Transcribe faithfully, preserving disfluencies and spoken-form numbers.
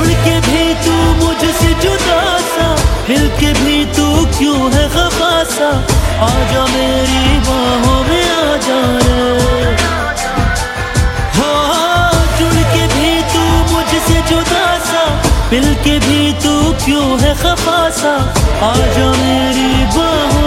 जुड़ के भी तू मुझसे जुदा सा, हिल के भी तू क्यों है खफा सा, आजा मेरी बाहों में आजा रे। हो जुड़ के भी तू मुझसे जुदा सा, हिल के भी तू क्यों है खफा सा, आजा मेरी बाहों